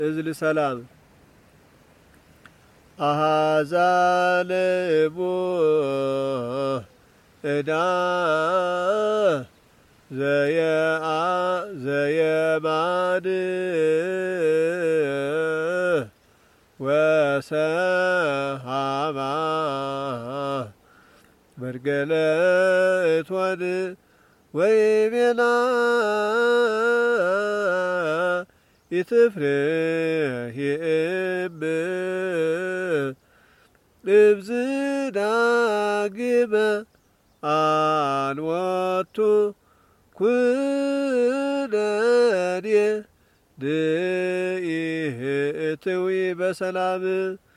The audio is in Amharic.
እዝል ሰላም አሃዛልቡ እዳ ዘየማድ ወሰሃባ መርገለት ወድ ወይቤላ ይትፍርህ ይእብ እብዝዳግመ አንወቱ ኩነኔ ድኢህትዊ በሰላም